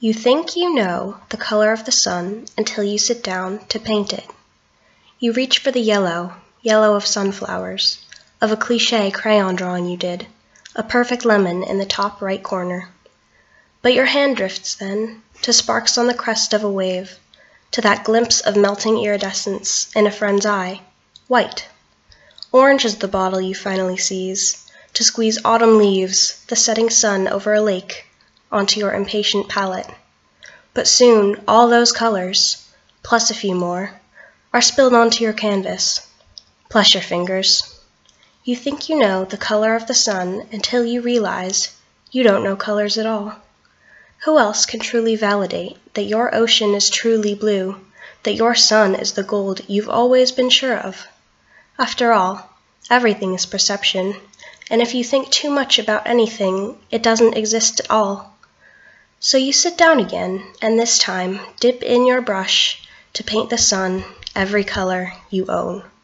You think you know the color of the sun until you sit down to paint it. You reach for the yellow of sunflowers, of a cliché crayon drawing you did, a perfect lemon in the top right corner. But your hand drifts then to sparks on the crest of a wave, to that glimpse of melting iridescence in a friend's eye, white. Orange is the bottle you finally seize, to squeeze autumn leaves, the setting sun over a lake, onto your impatient palate. But soon all those colors, plus a few more, are spilled onto your canvas, plus your fingers. You think you know the color of the sun until you realize you don't know colors at all. Who else can truly validate that your ocean is truly blue, that your sun is the gold you've always been sure of? After all, everything is perception, and if you think too much about anything, it doesn't exist at all. So you sit down again, and this time dip in your brush to paint the sun every color you own.